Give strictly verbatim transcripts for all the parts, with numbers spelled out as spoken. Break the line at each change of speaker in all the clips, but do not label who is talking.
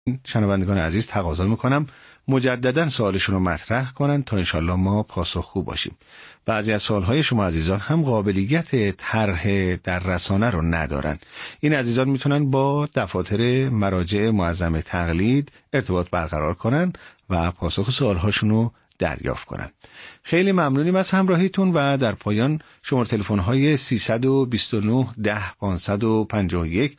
شنوندگان عزیز تقاضا میکنم مجددا سوالشون رو مطرح کنن تا انشالله ما پاسخگو باشیم. بعضی از سوالهای شما عزیزان هم قابلیت طرح در رسانه رو ندارن. این عزیزان میتونن با دفاتر مراجع معظم تقلید ارتباط برقرار کنن و پاسخ سوالهاشون رو دریافت کنن. خیلی ممنونیم از همراهیتون و در پایان شماره تلفن‌های سیصد و بیست و نه ده پانصد و پنجاه و یک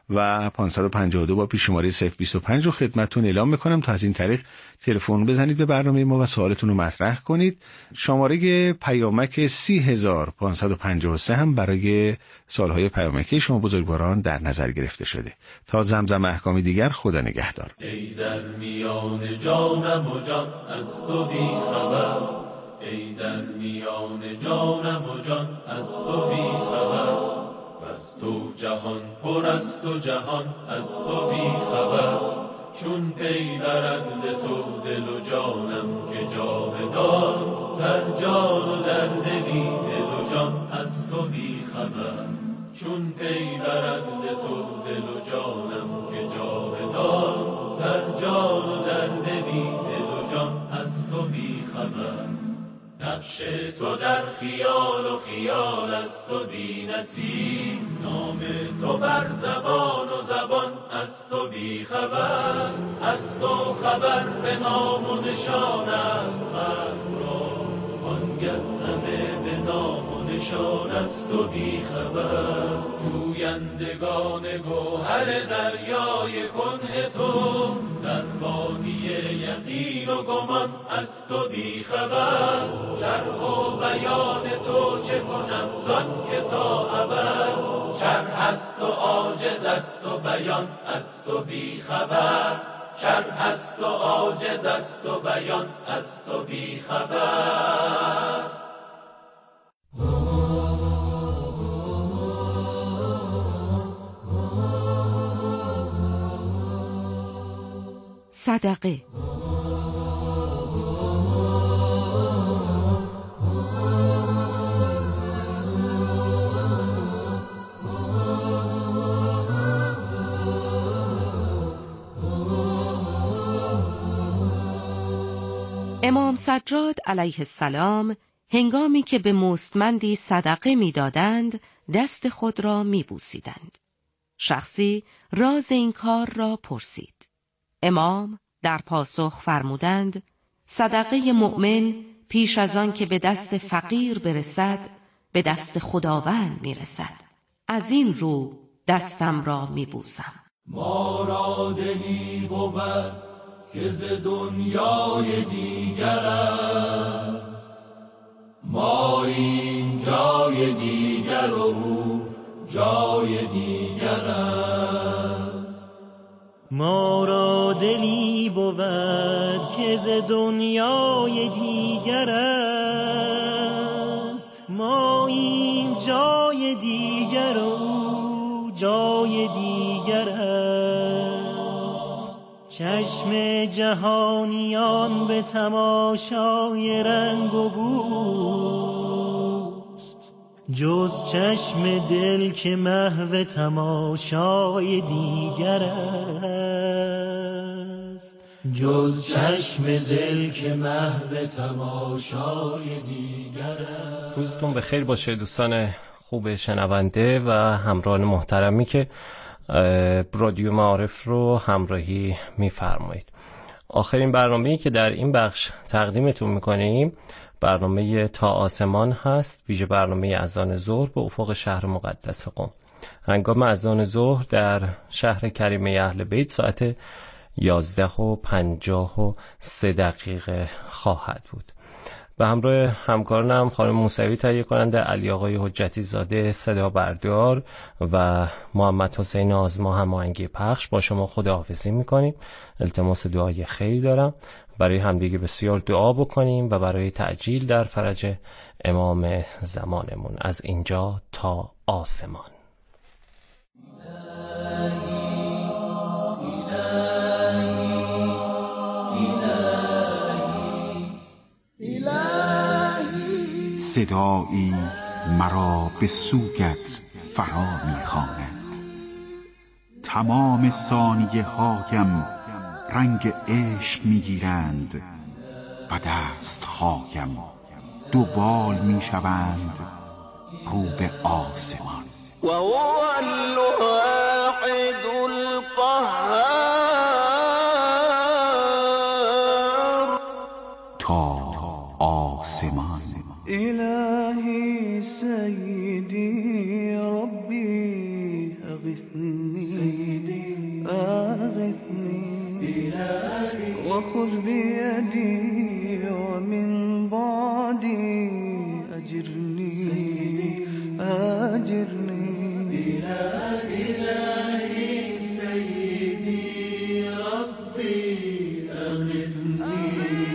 و پانصد و پنجاه و دو با پیش شماره صفر بیست و پنج رو خدمتتون اعلام میکنم تا از این طریق تلفن بزنید به برنامه ما و سوالتون رو مطرح کنید. شماره پیامک سی هزار پانصد و پنجاه و سه هم برای سوالهای پیامکی شما بزرگواران در نظر گرفته شده. تا زمزم احکامی دیگر، خدا نگهدار.
ای در میان جانم و جان از تو بی خبر، ای در میان جانم و جان از تو بی خبر، از تو جهان پر است و جهان از تو بی خبر، چون پی برد به تو دل و جانم که جاودان، در جان و در دلی دل و جان از تو بی خبر، چون پی برد به تو دل و جانم که جاودان، در جان و در دلی دل و جان از تو بی خبر. نقش تو در خیال و خیال از تو بی نصیب، نام تو بر زبان و زبان از تو بی خبر، از تو خبر به نام و نشان است خلق را، آنگه همه به نام و نشان از تو بی خبر. جویندگان گوهر دریای کنه تو، در وادی یقین و گمان از تو بی خبر، شرح و بیان تو چه کنم زان که تا ابد، شرح است و عاجز است و بیان از تو بی خبر، شرح است و عاجز است و بیان از تو بی خبر.
صدقه. امام سجاد علیه السلام هنگامی که به مستمندی صدقه می‌دادند دست خود را می‌بوسیدند. شخصی راز این کار را پرسید. امام در پاسخ فرمودند صدقه مؤمن پیش از آن که به دست فقیر برسد به دست خداوند میرسد. از این رو دستم را میبوسم.
ما را دلی بود که ز دنیای دیگر است، ما این جای دیگر و او جای دیگر است.
ما را دلی بود که ز دنیای دیگر است، ما این جای دیگر و او جای دیگر است. چشم جهانیان به تماشای رنگ و بوست، جز چشم دل که محو تماشای دیگر است،
جز چشم دل که محو تماشای دیگر است.
روزتون بخیر باشه دوستان خوب شنونده و همراهان محترمی که رادیو معارف رو همراهی می‌فرمایید. آخرین برنامه‌ای که در این بخش تقدیمتون می‌کنیم برنامه تا آسمان هست، ویژه برنامه اذان ظهر به افق شهر مقدس قم. هنگام اذان ظهر در شهر کریمه اهل بیت ساعت یازده و پنجاه و سه دقیقه خواهد بود. به همراه همکارانم خانم موسوی تهیه کننده، علی آقای حجتی زاده صدا بردار و محمد حسین آزما هماهنگی پخش، با شما خداحافظی میکنیم. التماس دعای خیر دارم برای همدیگه بسیار دعا بکنیم و برای تعجیل در فرج امام زمانمون از اینجا تا آسمان.
صدایی مرا به سوگت فرا می‌خواند، تمام ثانیه هایم رنگ عشق میگیرند و دست خوایم دو بال میشوند رو به آسمان.
و هو الواحد القهار.
تا آسمان.
الهی سیدی ربی اغثنی اغثنی و خذ بیدی و من بعدی اجرنی اجرنی. الهی سیدی ربی اغثنی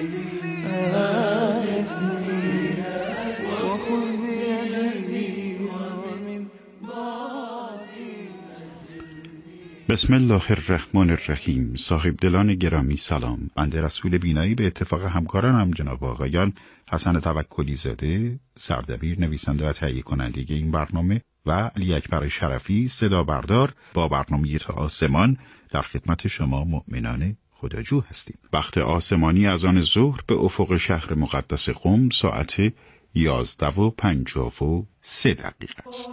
اغثنی و خذ بیدی و من بعدی.
بسم الله الرحمن الرحیم. صاحب دلان گرامی سلام. بنده رسول بینایی به اتفاق همکارانم جناب آقایان حسن توکلی زاده سردبیر، نویسنده و تهیه کننده این برنامه، و علی اکبر شرفی صدا بردار با برنامه تا آسمان در خدمت شما مؤمنان خداجو هستیم. وقت آسمانی از آن ظهر به افق شهر مقدس قم ساعت یازده و پنجاه و سه دقیقه است.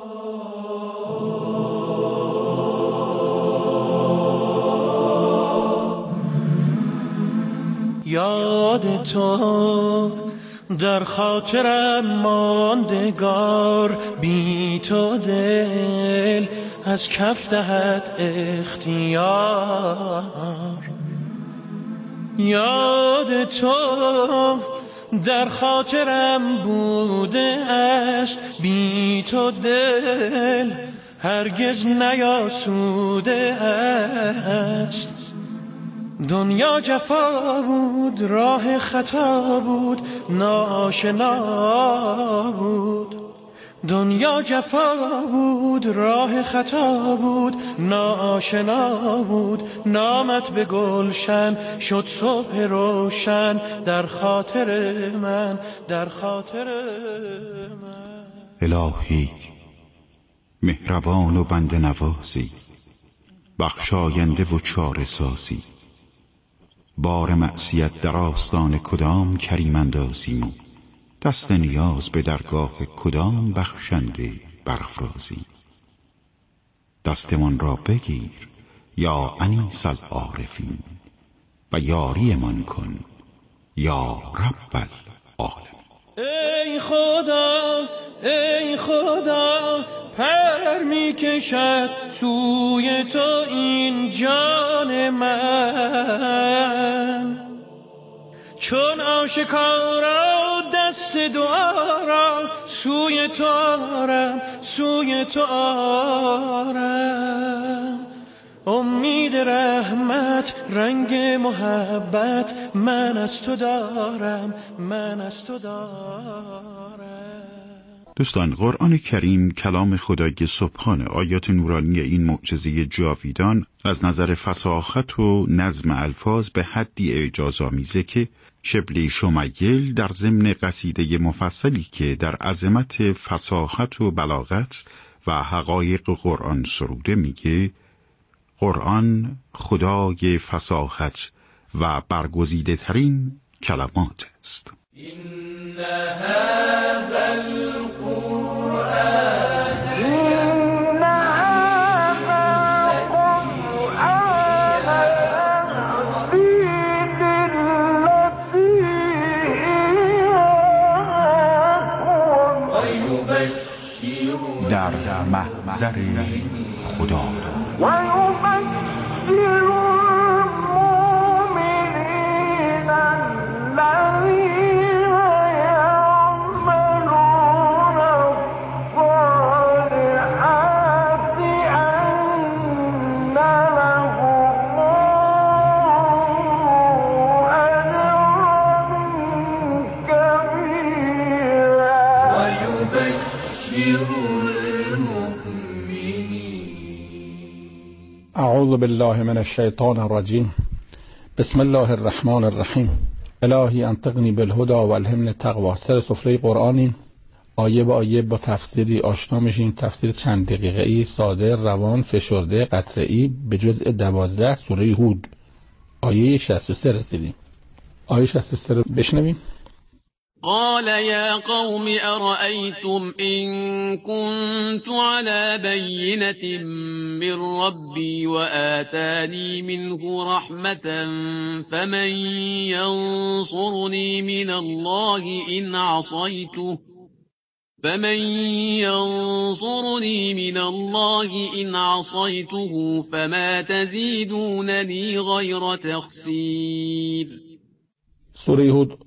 یاد تو در خاطرم ماندگار، بی تو دل از کف دهد اختیار. یاد تو در خاطرم بوده است، بی تو دل هرگز نیاسوده است. دنیا جفا بود، راه خطا بود، ناشنا بود. دنیا جفا بود، راه خطا بود، ناشنا بود. نامت به گلشن شد صبح روشن در خاطر من، در خاطر من.
الهی مهربان و بنده نوازی، بخشاینده و چاره سازی. بار معصیت در آستان کدام کریم اندازیم و دست نیاز به درگاه کدام بخشنده برافرازی. دستمان را بگیر یا انیس العارفین و یاریمان کن یا رب العالمین.
ای خدا ای خدا پر می کشد سوی تو این جان من، چون آشکارا دست دعا را سوی تو آرم، سوی تو آرم. امید رحمت رنگ محبت من از تو دارم، من از تو دارم.
دوستان، قرآن کریم کلام خدای سبحانه. آیات نورانی این معجزه جاویدان از نظر فصاحت و نظم الفاظ به حدی اعجازآمیزه که شبلی شمیل در ضمن قصیده مفصلی که در عظمت فصاحت و بلاغت و حقایق قرآن سروده میگه قرآن خدای فصاحت و برگزیده ترین کلمات است.
این هذا القرآن
این هذا القرآن فی التي
و یبشر
در محضر خدا
و یبشر المؤمنین الذین یعملون الصالحات ان لهم اجرا کبیرا.
و یبشر
اعوذ بالله من الشیطان الرجیم. بسم الله الرحمن الرحیم. الهی انطقنی بالهدى و الهمنی التقوی. سر سفره قرآنیم، آیه با آیه با تفسیری آشنا میشیم. تفسیر چند دقیقه‌ای، ساده، روان، فشرده، قطعی به جزء دوازده سوره هود. آیه شصت و سه رسیدیم. آیه شصت و سه رو بشنویم.
قال يا قوم أرأيتم إن كنت على بينة من ربي وآتاني منه رحمة فمن ينصرني من الله إن عصيته فمن ينصرني من الله إن عصيته فما تزيدونني غير تخسير.
سوره هود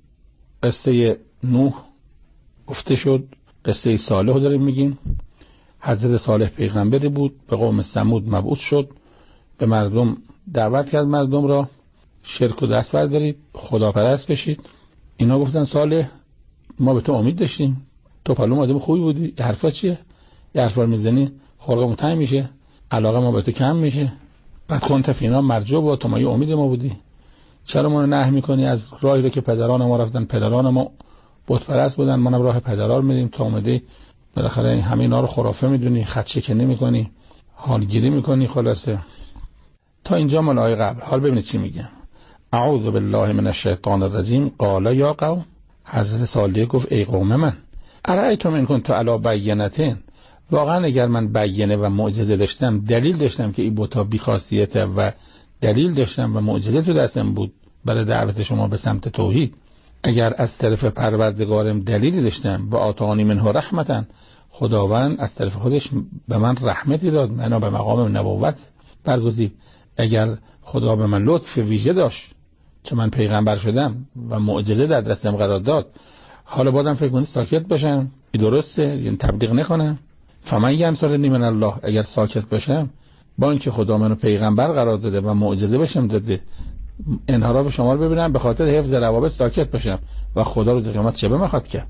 قصه نوح گفته شد. قصه صالح رو داریم میگیم. حضرت صالح پیغمبری بود، به قوم ثمود مبعوث شد، به مردم دعوت کرد مردم را شرک و دست بردارید، خداپرست بشید. اینا گفتن صالح ما به تو امید داشتیم، تو پلو آدم خوبی بودی، یه حرفا چیه؟ یه حرفا میزنی خلقمون تنگ میشه، علاقه ما به تو کم میشه. بعد کنت فینا مرجو با تو، ما یه امید ما بودی، چرا ما رو نهی میکنی از راهی رو که پدران ما رفتن؟ پدران ما بت پرست بودن، ما هم راه پدران میریم. تا اومدی بالاخره همه اینا رو خرافه میدونی، خط شکنی میکنی، حالگیری میکنی. خلاصه تا اینجا مال آیه قبل. حال ببینید چی میگم. اعوذ بالله من الشیطان الرجیم. قال یا قوم، حضرت صالح گفت ای قوم من، ارایتم ان کنت علی بینة، واقعا اگر من بیانه و معجزه داشتم، دلیل داشتم که این بوتا بی خاصیته و دلیل داشتم و معجزه تو دستم بود برای دعوت شما به سمت توحید، اگر از طرف پروردگارم دلیلی داشتم و آتانی منه رحمتن، خداوند از طرف خودش به من رحمتی داد، منو به مقام نبوت برگزید، اگر خدا به من لطف ویژه داشت که من پیغمبر شدم و معجزه در دستم قرار داد، حالا بازم فکر کنید ساکت باشم؟ درسته؟ یعنی تبلیغ نکنم؟ فمن ینصرنی من الله، اگر ساکت باشم با اینکه خدا منو پیغمبر قرار داده و معجزه بشم داده، انحراف شما رو ببینم، به خاطر حفظ روابط ساکت باشم و خدا رو قیامت چه بمیخواد که؟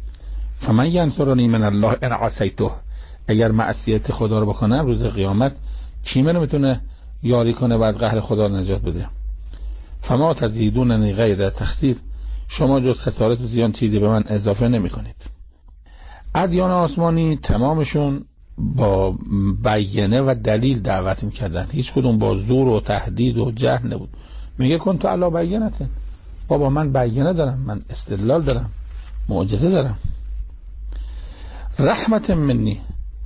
فمن ینصرنی من الله ان عصیته، اگر معصیت خدا رو بکنم روز قیامت کی منو میتونه یاری کنه و از قهر خدا نجات بده؟ فما تزیدوننی غیر تخسیر، شما جز خسارت و زیان چیزی به من اضافه نمی کنید. ادیان آسمانی تمامشون با بیانه و دلیل دعوت میکردن، هیچ کدوم با زور و تهدید و جهل نبود. میگه کن تو علا بیانته، بابا من بیانه دارم، من استدلال دارم، معجزه دارم. رحمت منی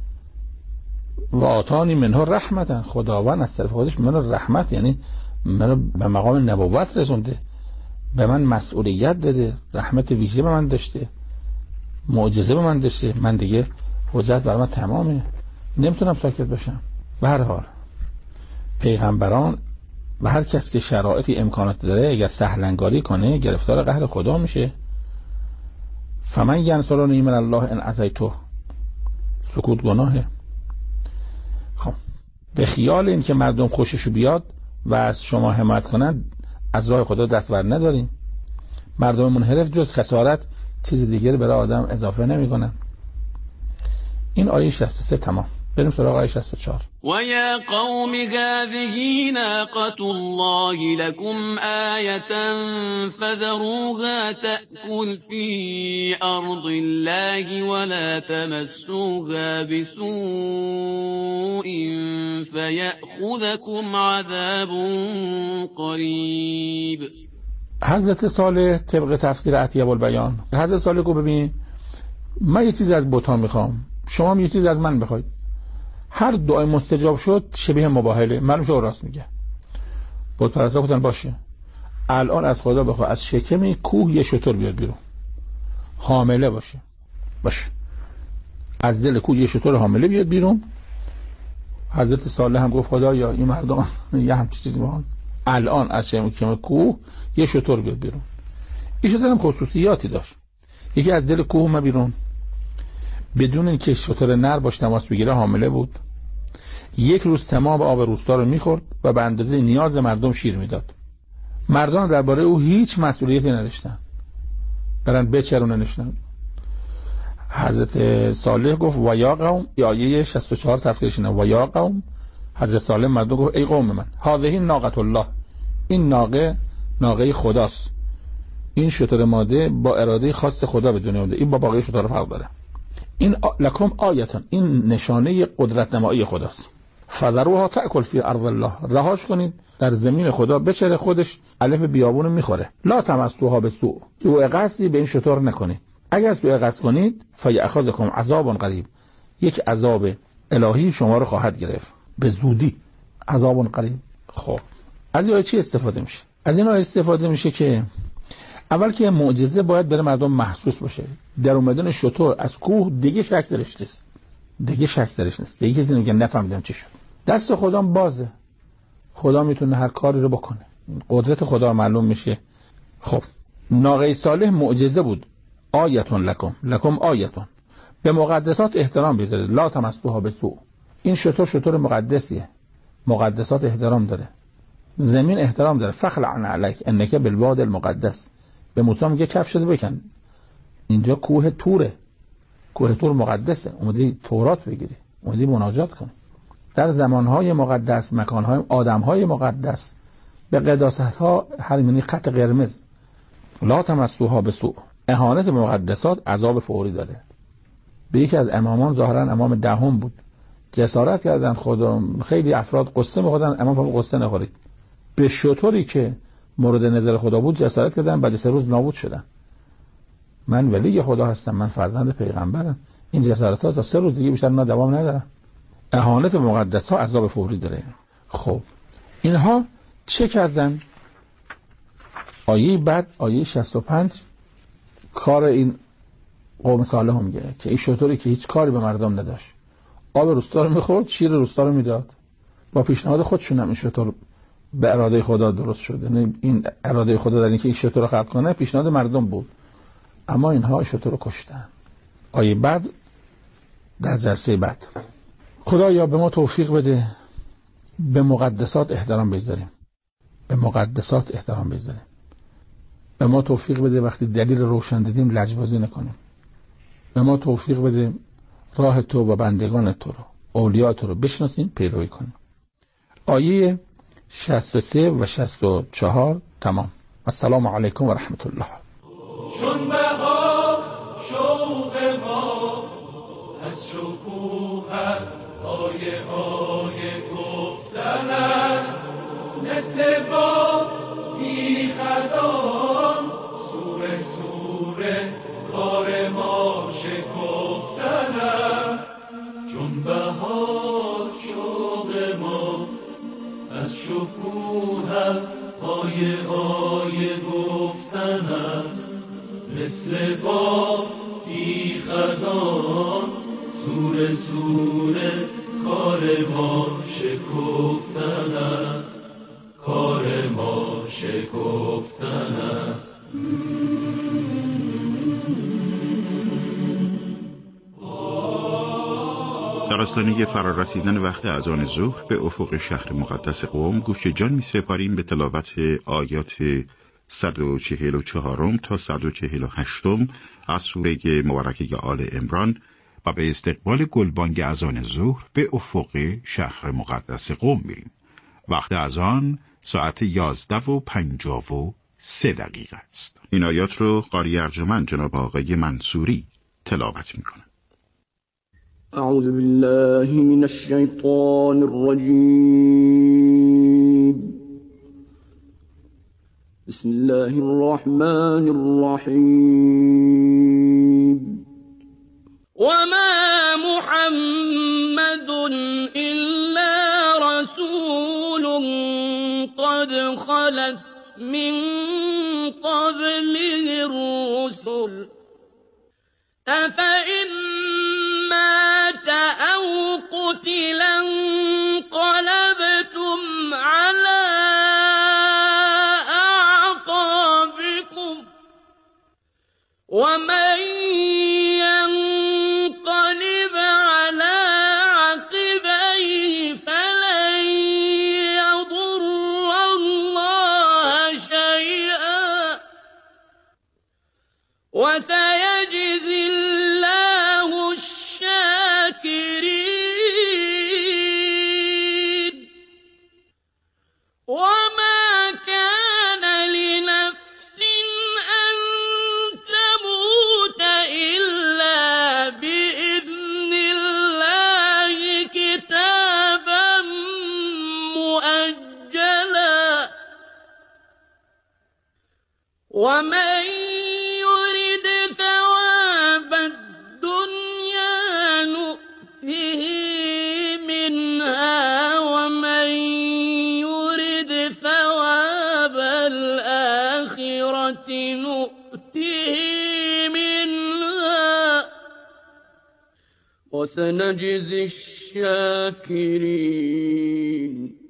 و آتانی منها رحمتن، خداوند از طرف خودش منو رحمت، یعنی منو به مقام نبوت رسونده، به من مسئولیت داده، رحمت ویژه به من داشته، معجزه به من داشته، من دیگه حجت برای من تمامه، نمیتونم ساکت باشم. به هر حال پیغمبران و هر کس که شرایطی امکانات داره اگر سهلنگاری کنه گرفتار قهر خدا میشه. فمن ینصرنی من الله ان عصیته، سکوت گناهه. خب به خیال این که مردم خوششو بیاد و از شما حمایت کنن از راه خدا دست بر نداریم. مردم منحرف جز خسارت چیز دیگری برای آدم اضافه نمی کنن. این آیه شصت و سه تمام. بریم سراغ آیه شصت و چهار.
و یا قوم هذه ناقة الله لكم آیة فذروها تأکل فی ارض الله ولا تمسوها بسوء فیأخذکم عذاب قریب.
حضرت صالح طبق تفسیر عطیه البیان، حضرت صالح کو ببین، من یه چیز از بت‌ها میخوام، شما هم یه چیز از من بخواید، هر دعای مستجاب شد شبیه مباهله، معلوم شد راست میگه. بت پرستا گفتن باشه الان از خدا بخوا از شکم کوه یه شتر بیاد بیرون، حامله باشه، باشه از دل کوه یه شتر حامله بیاد بیرون. حضرت صالح هم گفت خدایا این مردم یه همچین چیزی میخوان، الان از شکم کوه یه شتر بیاد بیرون. این شتر هم خصوصیاتی داشت، یکی از دل کوه اومد بیرون بدون اینکه شتر نر باش تماس بگیره، حامله بود، یک روز تمام آب روستا رو میخورد و به اندازه نیاز مردم شیر میداد. مردم درباره او هیچ مسئولیتی نداشتن، برن بچروننشن. حضرت صالح گفت و یا قوم، آیه شصت و چهار تفسیرش اینه، و یا قوم، حضرت صالح مردم گفت ای قوم من، هذه ناقة الله، این ناقه ناقه خداست، این شتر ماده با اراده خاص خدا به دنیا اومده، این با باقی شتر فرق داره. این لکم آیتان، این نشانه قدرت نمایی خداست. فذروها تأکل فی ارض الله، رهاش کنید در زمین خدا بچره، خودش الف بیابون میخوره. لا تمسوها بسوء، سوء قصدی به این شتر نکنید. اگر سوء قصد کنید فیأخذکم عذاب قریب، یک عذاب الهی شما رو خواهد گرفت به زودی. عذاب قریب. خب از این آیه چی استفاده میشه؟ از این آیه استفاده میشه که اول که معجزه باید برای مردم محسوس باشه. در اومدن شتر از کوه دیگه شک درش نیست، دیگه شک درش نیست، دیگه کسی نمیگه نفهمیدم چی شد. دست خدا بازه، خدا میتونه هر کاری رو بکنه، قدرت خدا معلوم میشه. خب ناقه صالح معجزه بود. آیتون لکم، لکم آیتون. به مقدسات احترام بذارید. لا تمسوها بسوء. این شتر شتر مقدسیه، مقدسات احترام داره، زمین احترام داره. فخلع علیک انک بالواد المقدس. به موسی میگه کفشت بکن، اینجا کوه توره، کوه تور مقدسه، اومدی تورات بگیری، اومدی مناجات کنی. در زمانهای مقدس، مکانهای، آدمهای مقدس به قداستها حرمینی خط قرمز. لا تمسوها بسوء. اهانت به مقدسات عذاب فوری داره. به یکی از امامان، ظاهرا امام دهم بود، جسارت کردن، خدا خیلی افراد قصه می‌خوردن، امام فرمود قصه نخورید. به شطوری که مورد نظر خدا بود جسارت کردن، بعد سه روز نابود شدن. من ولی خدا هستم، من فرزند پیغمبرم. این جسارت‌ها تا سه روز دیگه بیشتر نه دوام ندارن. اهانت به مقدس‌ها عذاب فوری داره. خب اینها چه کردن؟ آیه بعد، آیه شصت و پنج، کار این قوم صالح هم میگه که این شطوری که هیچ کاری به مردم نداشت، آب روستا رو میخورد، شیر روستا رو میداد. با پیشنهاد خودشون هم این شطور به اراده خدا درست شد. یعنی این اراده خدا در اینکه این شطور رو خلق کنه پیشنهاد مردم بود، اما اینها شطور رو کشتن. آیه بعد در جلسه بعد، خدایا به ما توفیق بده به مقدسات احترام بذاریم، به مقدسات احترام بذاریم. به ما توفیق بده وقتی دلیل روشن دیدیم لجبازی نکنیم. به ما توفیق بده راه تو و بندگان تو رو، اولیاء تو رو بشناسیم، پیروی کنیم. آیه شصت و سه و شصت و چهار تمام. السلام علیکم و رحمت الله.
چون بهار شوق ما از شکوهت آیه آیه گفتن است، مثل باد بی خزان سوره سوره کار ما شکفتن است. چون بهار شوق ما از شکوهت آیه آیه گفتن است، مثل باد بی خزان سوره سوره کار ما شکفتن است، کار ما شکفتن است.
در آستانه فرارسیدن وقت اذان ظهر به افق شهر مقدس قم گوش جان می سپاریم به تلاوت آیات صد و چهل و چهار تا صد و چهل و هشت از سوره مبارکه آل عمران و به استقبال گلبانگ اذان ظهر به افق شهر مقدس قم میریم. وقت اذان ساعت یازده و پنجاه و سه دقیقه است. این آیات رو قاری ارجمند جناب آقای منصوری تلاوت میکنه.
اعوذ بالله من الشیطان الرجیم. بسم الله الرحمن الرحیم. وما محمد إلا رسول قد خلت من قبله الرسل أفإن مات أو قتل انقلبتم على أعقابكم ومن ينقلب على عقبيه فلن يضر الله شيئا وسيجزي الله الشاكرين. ومن يرد ثواب الدنيا نؤته منها ومن يرد ثواب الآخرة نؤته منها وسنجزي الشاكرين.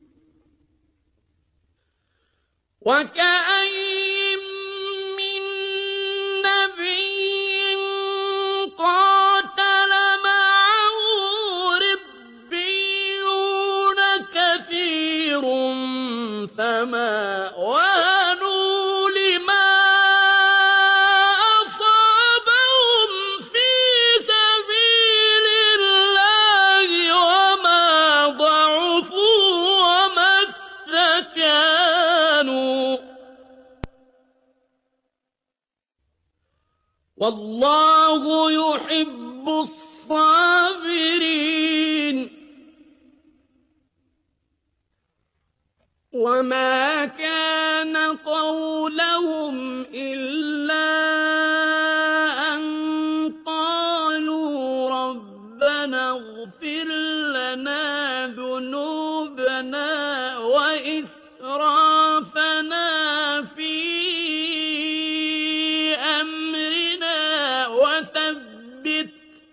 وكأين من نبي قاتل معه ربيون كثير فما وهنوا لما أصابهم في سبيل الله وما ضعفوا وما استكانوا والله يحب الصابرين. وما كان قولهم إلا أن قالوا ربنا اغفر لنا ذنوبنا وإسرافنا في أمرنا وثبت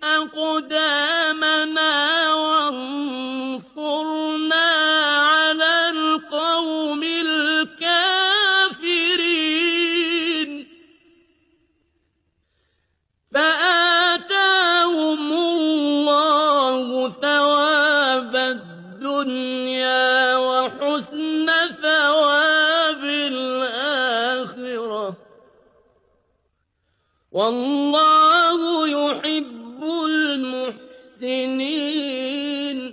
أقدامنا وانصرنا على القوم الكافرين. فآتاهم الله ثواب الدنيا وحسن ثواب الآخرة والله يحب المحسنين.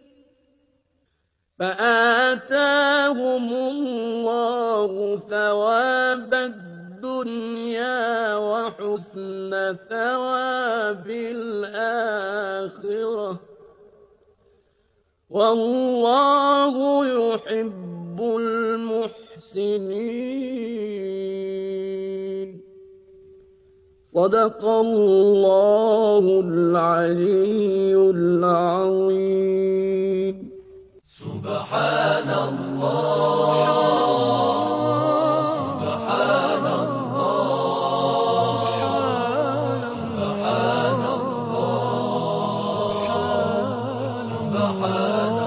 فآتاهم الله ثواب الدنيا وحسن ثواب الآخرة والله يحب المحسنين. صدق الله العلي العظيم.
سبحان الله سبحان الله سبحان الله سبحان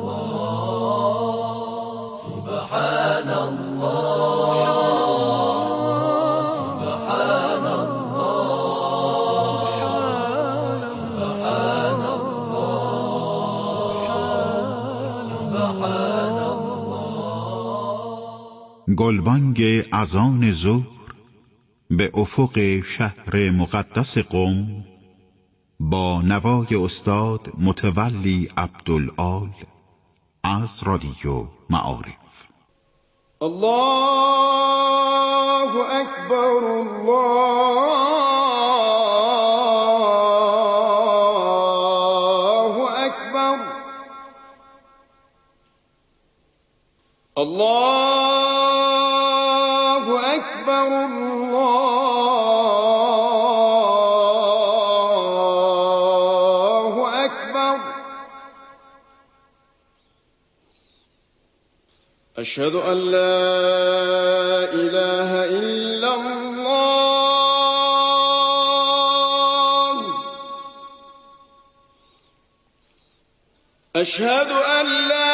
الله سبحان الله سبحان الله سبحان
گلبانگ اذان ظهر به افق شهر مقدس قم با نوای استاد متولی عبدالآل از رادیو معارف.
الله اکبر الله اکبر الله اکبر الله اکبر. اشهد ان لا اله الا الله اشهد ان لا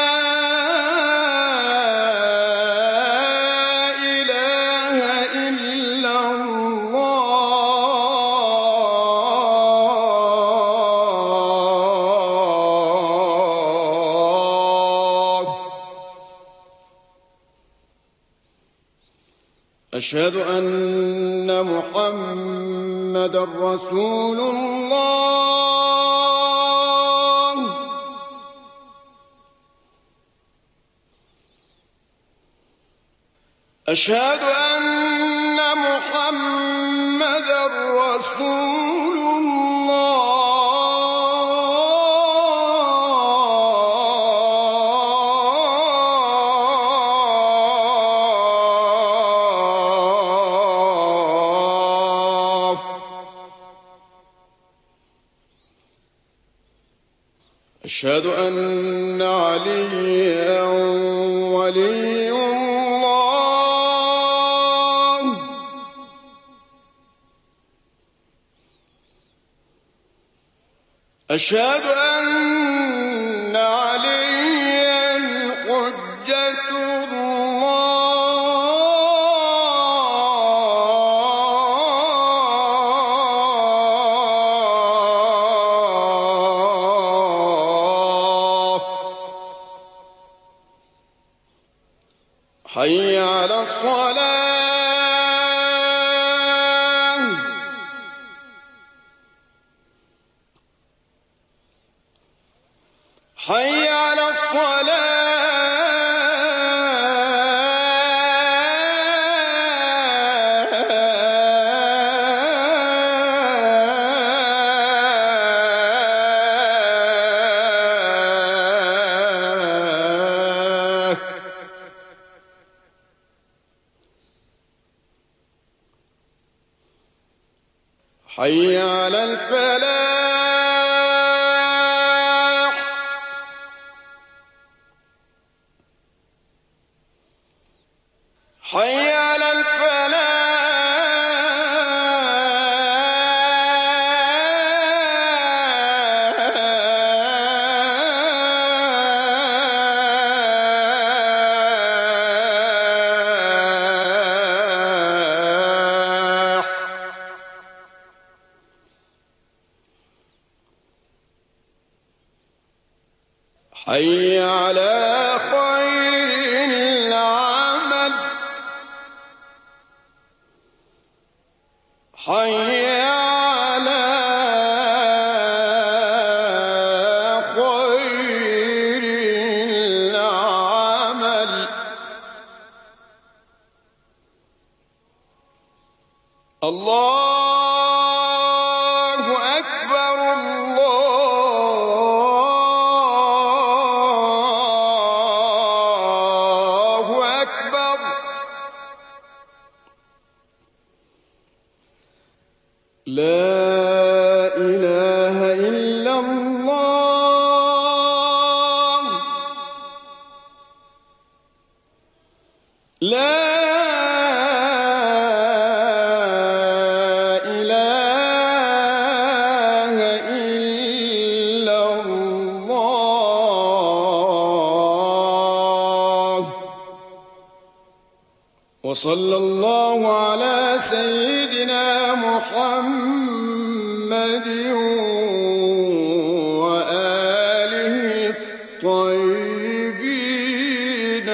أشهد أن محمد رسول الله أشهد أن محمد رسول الله أشهد أن عليا ولي الله. أشهد أن عليا حجة الله. حي على الصلاة. حي على الصلاة. حي على الفلاح. حي على الفلاح. حي على خير العمل. حي على خير العمل. الله أكبر. الله أكبر. لا إله إلا الله. لا إله إلا الله. وصلى الله على سيدنا محمد وآله الطيبين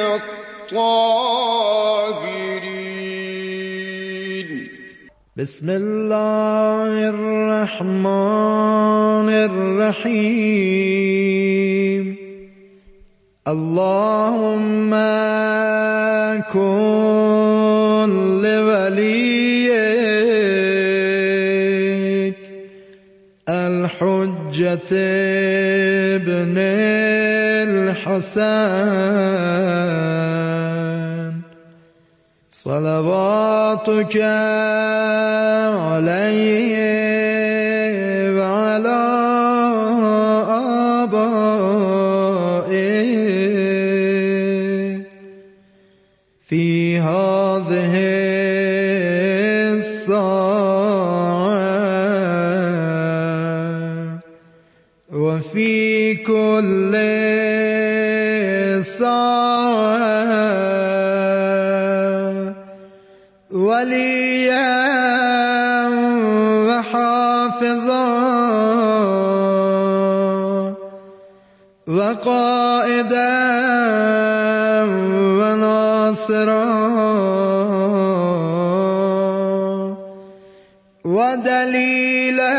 الطاهرين.
بسم الله الرحمن الرحيم. اللهم كن لوليك الحجة ابن الحسن صلواتك عليه وعلى آبائه في هذه الساعة وفي كل ساعة وليا وحافظا وقائدا وناصرا ودليلا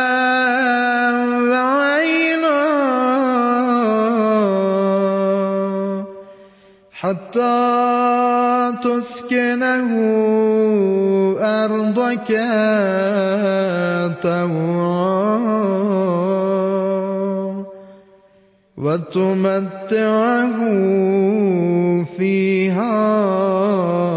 وعينا حتى تسكنه أرضك طوعا وتمتعه فيها